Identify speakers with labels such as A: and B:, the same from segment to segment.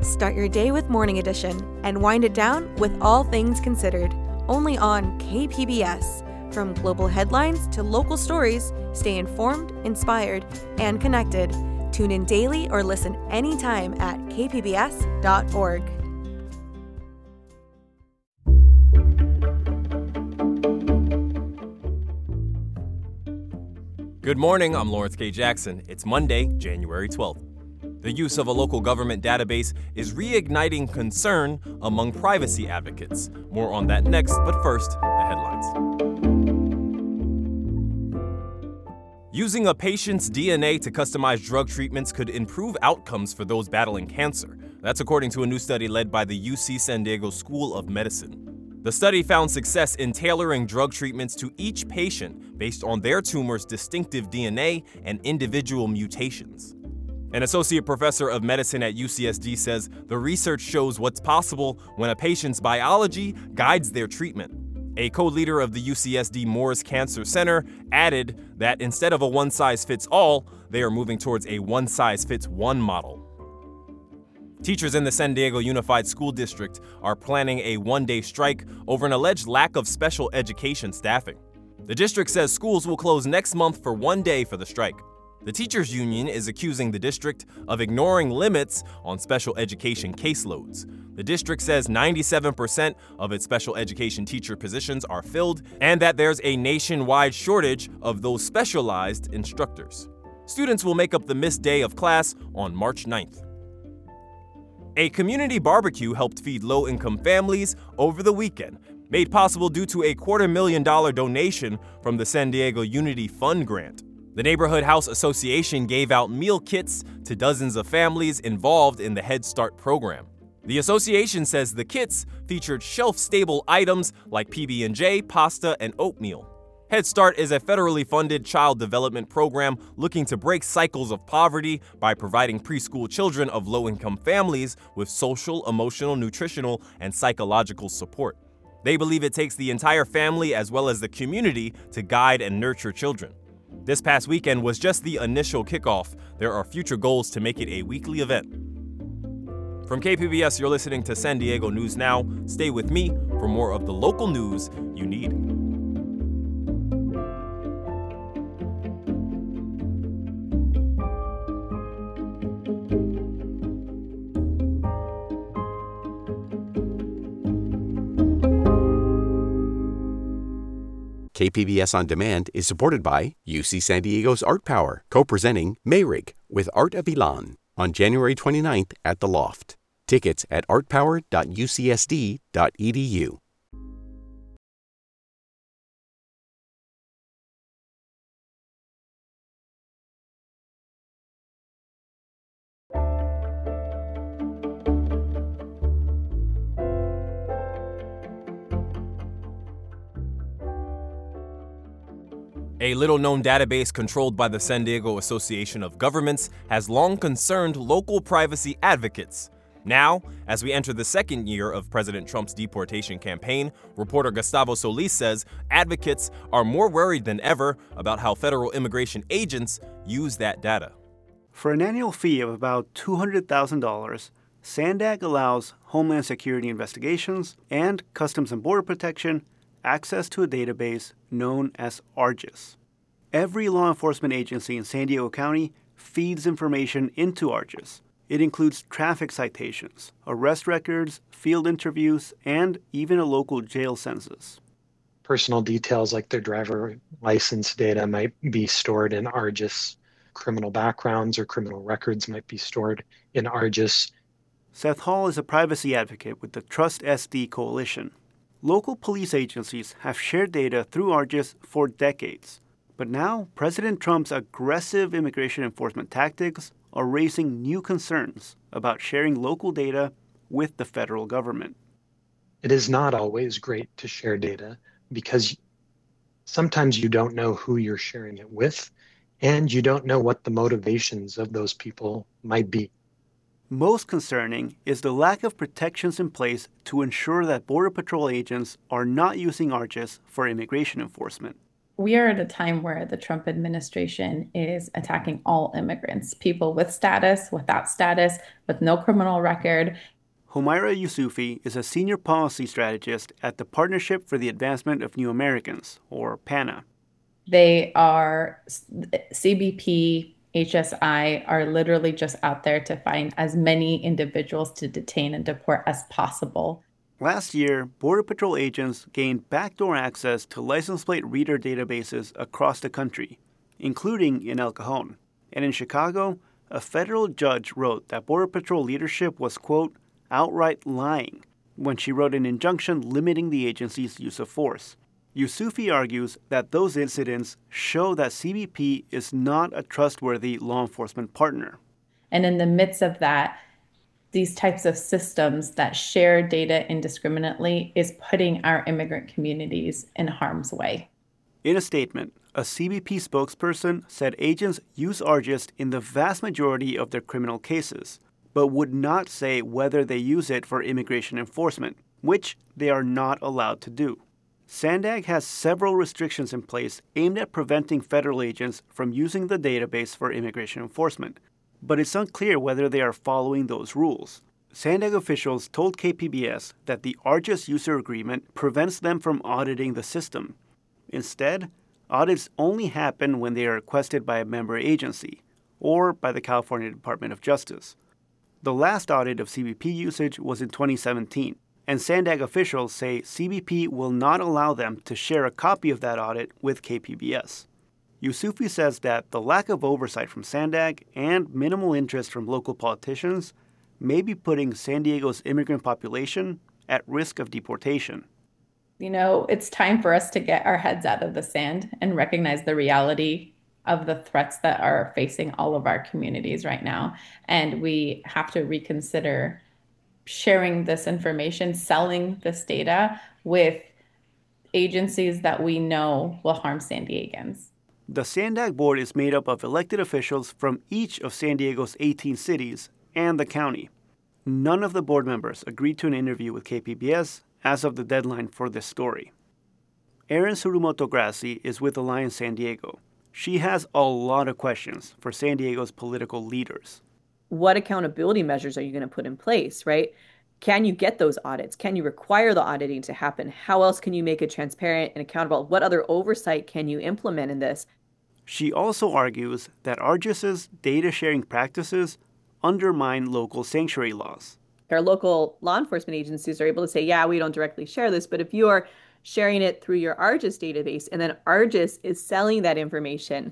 A: Start your day with Morning Edition and wind it down with All Things Considered, only on KPBS. From global headlines to local stories, stay informed, inspired, and connected. Tune in daily or listen anytime at kpbs.org.
B: Good morning, I'm Lawrence K. Jackson. It's Monday, January 12th. The use of a local government database is reigniting concern among privacy advocates. More on that next, but first, the headlines. Using a patient's DNA to customize drug treatments could improve outcomes for those battling cancer. That's according to a new study led by the UC San Diego School of Medicine. The study found success in tailoring drug treatments to each patient based on their tumor's distinctive DNA and individual mutations. An associate professor of medicine at UCSD says the research shows what's possible when a patient's biology guides their treatment. A co-leader of the UCSD Moores Cancer Center added that instead of a one-size-fits-all, they are moving towards a one-size-fits-one model. Teachers in the San Diego Unified School District are planning a one-day strike over an alleged lack of special education staffing. The district says schools will close next month for one day for the strike. The teachers' union is accusing the district of ignoring limits on special education caseloads. The district says 97% of its special education teacher positions are filled and that there's a nationwide shortage of those specialized instructors. Students will make up the missed day of class on March 9th. A community barbecue helped feed low-income families over the weekend, made possible due to a $250,000 donation from the San Diego Unity Fund grant. The Neighborhood House Association gave out meal kits to dozens of families involved in the Head Start program. The association says the kits featured shelf-stable items like PB&J, pasta, and oatmeal. Head Start is a federally funded child development program looking to break cycles of poverty by providing preschool children of low-income families with social, emotional, nutritional, and psychological support. They believe it takes the entire family as well as the community to guide and nurture children. This past weekend was just the initial kickoff. There are future goals to make it a weekly event. From KPBS, you're listening to San Diego News Now. Stay with me for more of the local news you need.
C: KPBS On Demand is supported by UC San Diego's Art Power, co-presenting Mayrig with Art of Ilan on January 29th at the Loft. Tickets at artpower.ucsd.edu.
B: A little-known database controlled by the San Diego Association of Governments has long concerned local privacy advocates. Now, as we enter the second year of President Trump's deportation campaign, reporter Gustavo Solis says advocates are more worried than ever about how federal immigration agents use that data.
D: For an annual fee of about $200,000, SANDAG allows Homeland Security Investigations and Customs and Border Protection access to a database known as ARGIS. Every law enforcement agency in San Diego County feeds information into ARGIS. It includes traffic citations, arrest records, field interviews, and even a local jail census.
E: Personal details like their driver license data might be stored in ARGIS. Criminal backgrounds or criminal records might be stored in ARGIS.
D: Seth Hall is a privacy advocate with the Trust SD Coalition. Local police agencies have shared data through ARGIS for decades. But now, President Trump's aggressive immigration enforcement tactics are raising new concerns about sharing local data with the federal government.
E: It is not always great to share data because sometimes you don't know who you're sharing it with, and you don't know what the motivations of those people might be.
D: Most concerning is the lack of protections in place to ensure that Border Patrol agents are not using ARGIS for immigration enforcement.
F: We are at a time where the Trump administration is attacking all immigrants, people with status, without status, with no criminal record.
D: Humaira Youssoufi is a senior policy strategist at the Partnership for the Advancement of New Americans, or PANA.
F: They are, CBP, HSI are literally just out there to find as many individuals to detain and deport as possible.
D: Last year, Border Patrol agents gained backdoor access to license plate reader databases across the country, including in El Cajon. And in Chicago, a federal judge wrote that Border Patrol leadership was, quote, outright lying when she wrote an injunction limiting the agency's use of force. Youssoufi argues that those incidents show that CBP is not a trustworthy law enforcement partner.
F: And in the midst of that, these types of systems that share data indiscriminately is putting our immigrant communities in harm's way.
D: In a statement, a CBP spokesperson said agents use ARGIS in the vast majority of their criminal cases, but would not say whether they use it for immigration enforcement, which they are not allowed to do. SANDAG has several restrictions in place aimed at preventing federal agents from using the database for immigration enforcement, but it's unclear whether they are following those rules. SANDAG officials told KPBS that the ARGIS user agreement prevents them from auditing the system. Instead, audits only happen when they are requested by a member agency or by the California Department of Justice. The last audit of CBP usage was in 2017, and SANDAG officials say CBP will not allow them to share a copy of that audit with KPBS. Youssoufi says that the lack of oversight from SANDAG and minimal interest from local politicians may be putting San Diego's immigrant population at risk of deportation.
F: You know, it's time for us to get our heads out of the sand and recognize the reality of the threats that are facing all of our communities right now. And we have to reconsider sharing this information, selling this data with agencies that we know will harm San Diegans.
D: The SANDAG board is made up of elected officials from each of San Diego's 18 cities and the county. None of the board members agreed to an interview with KPBS as of the deadline for this story. Erin Tsurumoto Grassi is with Alliance San Diego. She has a lot of questions for San Diego's political leaders.
G: What accountability measures are you going to put in place, right? Can you get those audits? Can you require the auditing to happen? How else can you make it transparent and accountable? What other oversight can you implement in this?
D: She also argues that ARGIS's data sharing practices undermine local sanctuary laws.
G: Our local law enforcement agencies are able to say, yeah, we don't directly share this, but if you are sharing it through your ARGIS database and then ARGIS is selling that information,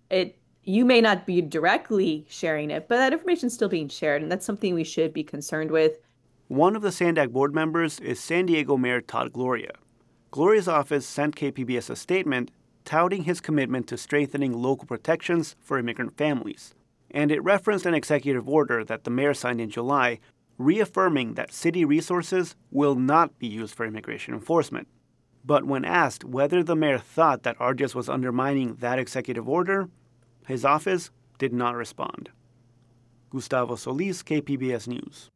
G: you may not be directly sharing it, but that information is still being shared, and that's something we should be concerned with.
D: One of the SANDAG board members is San Diego Mayor Todd Gloria. Gloria's office sent KPBS a statement touting his commitment to strengthening local protections for immigrant families. And it referenced an executive order that the mayor signed in July, reaffirming that city resources will not be used for immigration enforcement. But when asked whether the mayor thought that ARGIS was undermining that executive order, his office did not respond. Gustavo Solis, KPBS News.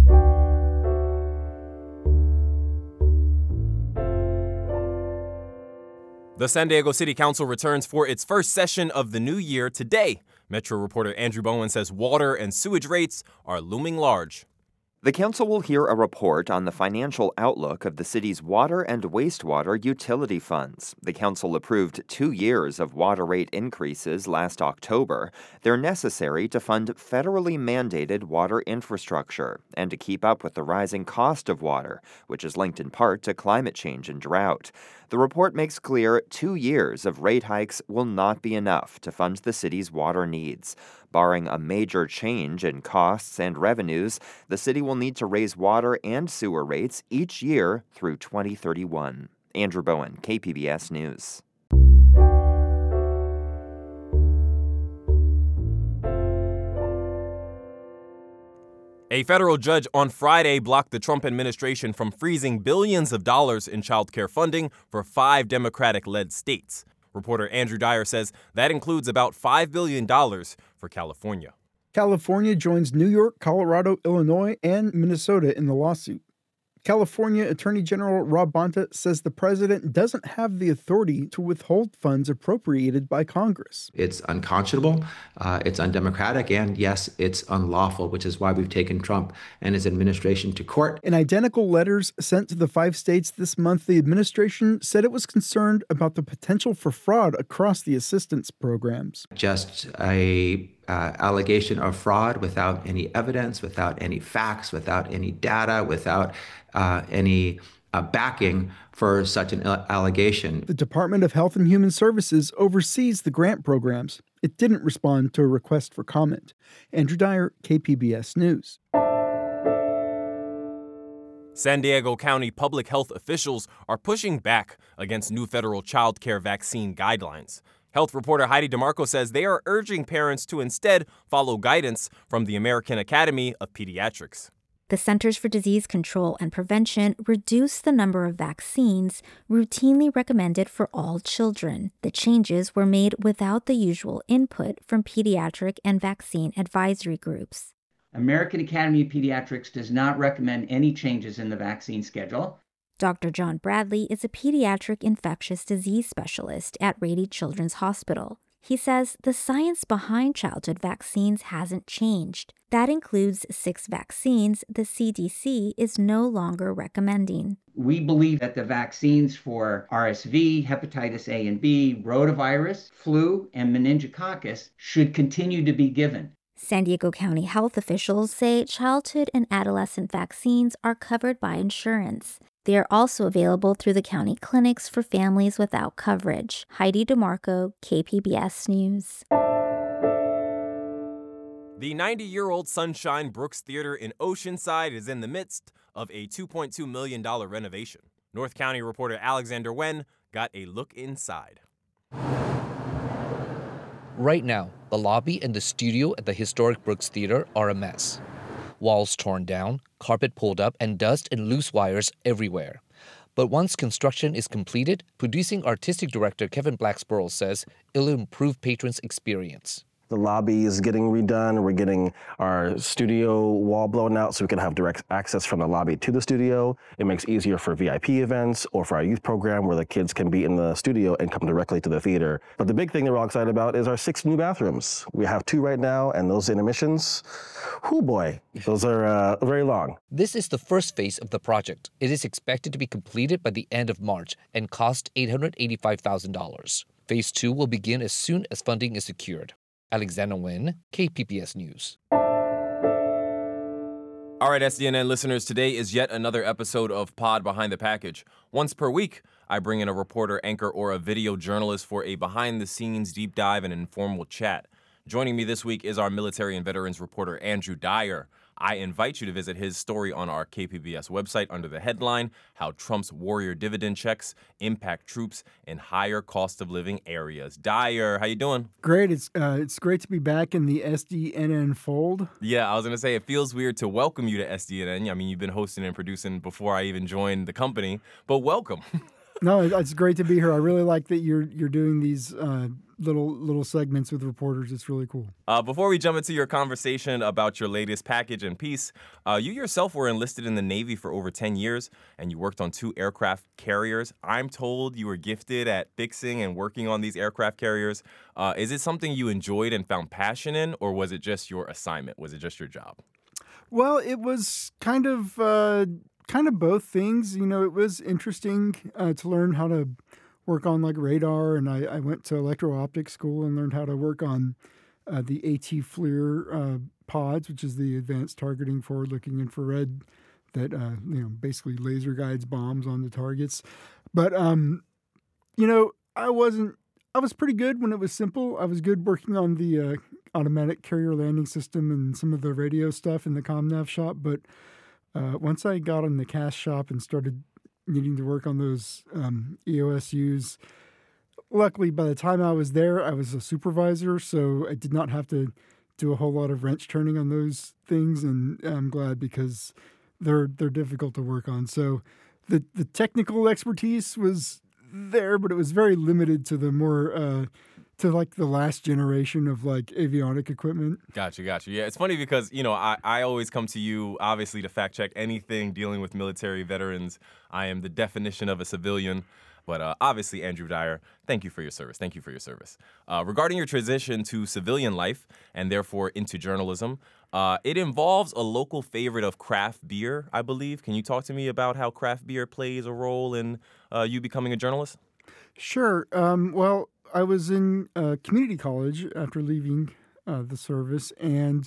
B: The San Diego City Council returns for its first session of the new year today. Metro reporter Andrew Bowen says water and sewage rates are looming large.
H: The council will hear a report on the financial outlook of the city's water and wastewater utility funds. The council approved 2 years of water rate increases last October. They're necessary to fund federally mandated water infrastructure and to keep up with the rising cost of water, which is linked in part to climate change and drought. The report makes clear 2 years of rate hikes will not be enough to fund the city's water needs. Barring a major change in costs and revenues, the city will need to raise water and sewer rates each year through 2031. Andrew Bowen, KPBS News.
B: A federal judge on Friday blocked the Trump administration from freezing billions of dollars in child care funding for 5 Democratic-led states. Reporter Andrew Dyer says that includes about $5 billion for California.
I: California joins New York, Colorado, Illinois, and Minnesota in the lawsuit. California Attorney General Rob Bonta says the president doesn't have the authority to withhold funds appropriated by Congress.
J: It's unconscionable, it's undemocratic, and yes, it's unlawful, which is why we've taken Trump and his administration to court.
I: In identical letters sent to the 5 states this month, the administration said it was concerned about the potential for fraud across the assistance programs.
J: Just a allegation of fraud without any evidence, without any facts, without any data, without any backing for such an allegation.
I: The Department of Health and Human Services oversees the grant programs. It didn't respond to a request for comment. Andrew Dyer, KPBS News.
B: San Diego County public health officials are pushing back against new federal child care vaccine guidelines. Health reporter Heidi DeMarco says they are urging parents to instead follow guidance from the American Academy of Pediatrics.
K: The Centers for Disease Control and Prevention reduced the number of vaccines routinely recommended for all children. The changes were made without the usual input from pediatric and vaccine advisory groups.
L: American Academy of Pediatrics does not recommend any changes in the vaccine schedule.
K: Dr. John Bradley is a pediatric infectious disease specialist at Rady Children's Hospital. He says the science behind childhood vaccines hasn't changed. That includes 6 vaccines the CDC is no longer recommending.
L: We believe that the vaccines for RSV, hepatitis A and B, rotavirus, flu, and meningococcus should continue to be given.
K: San Diego County health officials say childhood and adolescent vaccines are covered by insurance. They are also available through the county clinics for families without coverage. Heidi DeMarco, KPBS News.
B: The 90-year-old Sunshine Brooks Theater in Oceanside is in the midst of a $2.2 million renovation. North County reporter Alexander Wen got a look inside.
M: Right now, the lobby and the studio at the historic Brooks Theater are a mess. Walls torn down, carpet pulled up, and dust and loose wires everywhere. But once construction is completed, producing artistic director Kevin Blacksboro says it'll improve patrons' experience.
N: The lobby is getting redone. We're getting our studio wall blown out so we can have direct access from the lobby to the studio. It makes it easier for VIP events or for our youth program where the kids can be in the studio and come directly to the theater. But the big thing that we're all excited about is our 6 new bathrooms. We have 2 right now, and those intermissions, whoo boy, those are very long.
M: This is the first phase of the project. It is expected to be completed by the end of March and cost $885,000. Phase 2 will begin as soon as funding is secured. Alexander Wen, KPBS News.
B: All right, SDNN listeners, today is yet another episode of Pod Behind the Package. Once per week, I bring in a reporter, anchor, or a video journalist for a behind-the-scenes deep dive and informal chat. Joining me this week is our military and veterans reporter, Andrew Dyer. I invite you to visit his story on our KPBS website under the headline, How Trump's Warrior Dividend Checks Impact Troops in Higher Cost of Living Areas. Dyer, how you doing?
I: Great. It's great to be back in the SDNN fold.
B: Yeah, I was going to say, it feels weird to welcome you to SDNN. I mean, you've been hosting and producing before I even joined the company, but welcome.
I: No, it's great to be here. I really like that you're doing these little segments with reporters. It's really cool.
B: Before we jump into your conversation about your latest package and piece, you yourself were enlisted in the Navy for over 10 years, and you worked on 2 aircraft carriers. I'm told you were gifted at fixing and working on these aircraft carriers. Is it something you enjoyed and found passion in, or was it just your assignment? Was it just your job?
I: Well, it was kind of both things. You know, it was interesting to learn how to work on like radar, and I went to electro-optics school and learned how to work on the AT FLIR pods, which is the advanced targeting forward-looking infrared that basically laser guides bombs on the targets. But I was pretty good when it was simple. I was good working on the automatic carrier landing system and some of the radio stuff in the ComNav shop, but once I got in the CAS shop and started needing to work on those EOSUs, luckily by the time I was there, I was a supervisor, so I did not have to do a whole lot of wrench turning on those things, and I'm glad because they're difficult to work on. So the technical expertise was there, but it was very limited to the more to like the last generation of like avionic equipment.
B: Gotcha. Yeah, it's funny because, I always come to you, obviously, to fact check anything dealing with military veterans. I am the definition of a civilian. But obviously, Andrew Dyer, thank you for your service. Regarding your transition to civilian life and therefore into journalism, it involves a local favorite of craft beer, I believe. Can you talk to me about how craft beer plays a role in you becoming a journalist?
I: Sure. Well, I was in community college after leaving the service, and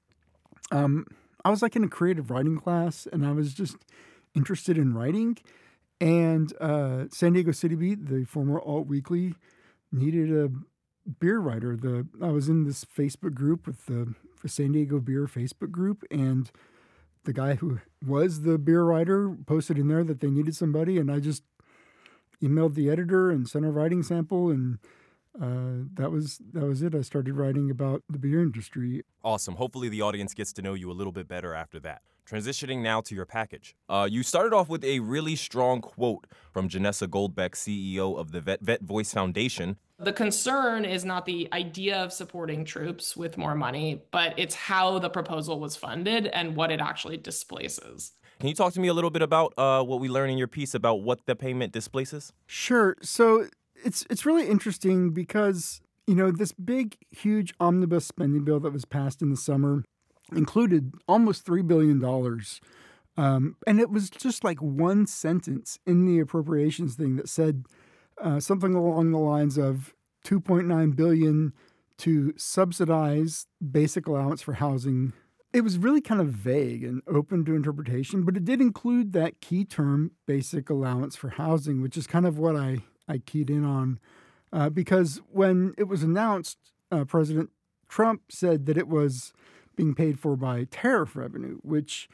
I: I was like in a creative writing class, and I was just interested in writing. And San Diego City Beat, the former Alt Weekly, needed a beer writer. I was in this Facebook group with the San Diego Beer Facebook group, and the guy who was the beer writer posted in there that they needed somebody, and I just emailed the editor and sent a writing sample, and that was it. I started writing about the beer industry.
B: Awesome. Hopefully the audience gets to know you a little bit better after that. Transitioning now to your package. You started off with a really strong quote from Janessa Goldbeck, CEO of the Vet Voice Foundation.
O: The concern is not the idea of supporting troops with more money, but it's how the proposal was funded and what it actually displaces.
B: Can you talk to me a little bit about what we learned in your piece about what the payment displaces?
I: Sure. So it's really interesting because, this big, huge omnibus spending bill that was passed in the summer included almost $3 billion. And it was just like one sentence in the appropriations thing that said something along the lines of $2.9 billion to subsidize basic allowance for housing. It was really kind of vague and open to interpretation, but it did include that key term, basic allowance for housing, which is kind of what I keyed in on. Because when it was announced, President Trump said that it was being paid for by tariff revenue, which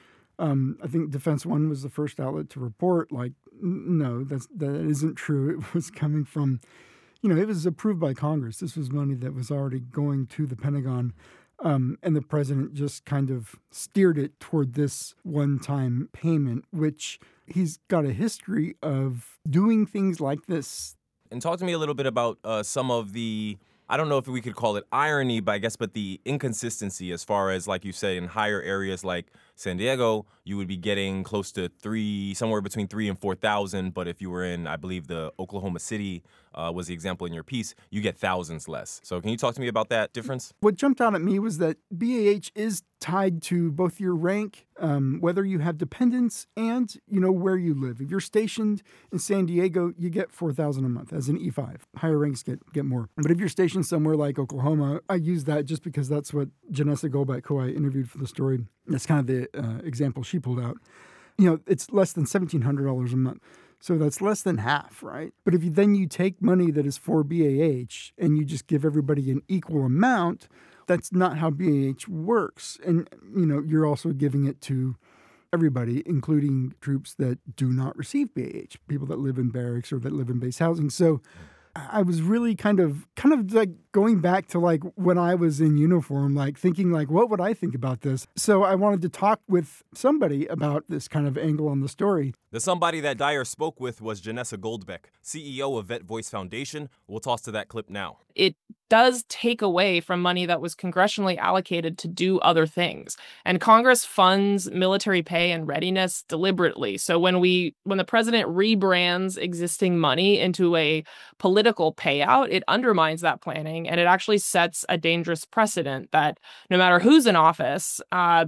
I: I think Defense One was the first outlet to report, like, no, that isn't true. It was coming from, it was approved by Congress. This was money that was already going to the Pentagon. And the president just kind of steered it toward this one-time payment, which he's got a history of doing things like this.
B: And talk to me a little bit about some of the, I don't know if we could call it irony, but the inconsistency as far as, like you said, in higher areas like San Diego, you would be getting close to somewhere between 3,000 and 4,000. But if you were in, I believe the Oklahoma City was the example in your piece, you get thousands less. So can you talk to me about that difference?
I: What jumped out at me was that BAH is tied to both your rank, whether you have dependents, and, where you live. If you're stationed in San Diego, you get $4,000 a month as an E5. Higher ranks get more. But if you're stationed somewhere like Oklahoma, I use that just because that's what Janessa Goldbeck, who I interviewed for the story, that's kind of the example she pulled out. It's less than $1,700 a month. So that's less than half, right? But if you take money that is for BAH and you just give everybody an equal amount, that's not how BAH works. And, you're also giving it to everybody, including troops that do not receive BAH, people that live in barracks or that live in base housing. So I was really kind of like going back to like when I was in uniform, like thinking like, what would I think about this? So I wanted to talk with somebody about this kind of angle on the story.
B: The somebody that Dyer spoke with was Janessa Goldbeck, CEO of Vet Voice Foundation. We'll toss to that clip now.
O: It does take away from money that was congressionally allocated to do other things. And Congress funds military pay and readiness deliberately. So when the president rebrands existing money into a political payout, it undermines that planning, and it actually sets a dangerous precedent that no matter who's in office,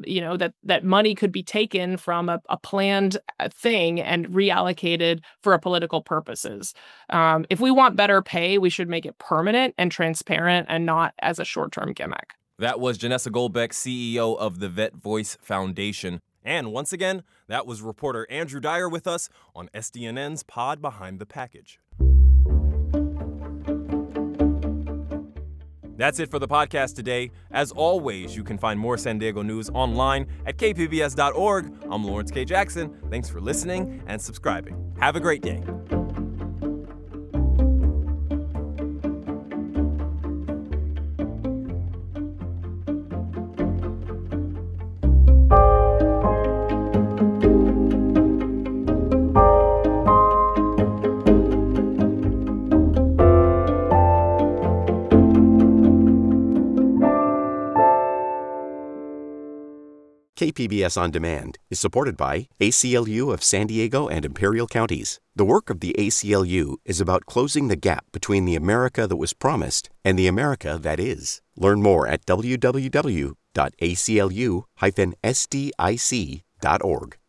O: that money could be taken from a planned thing and reallocated for political purposes. If we want better pay, we should make it permanent and transparent and not as a short-term gimmick.
B: That was Janessa Goldbeck, CEO of the Vet Voice Foundation. And once again, that was reporter Andrew Dyer with us on SDNN's Pod Behind the Package. That's it for the podcast today. As always, you can find more San Diego news online at kpbs.org. I'm Lawrence K. Jackson. Thanks for listening and subscribing. Have a great day.
C: KPBS On Demand is supported by ACLU of San Diego and Imperial Counties. The work of the ACLU is about closing the gap between the America that was promised and the America that is. Learn more at www.aclu-sdic.org.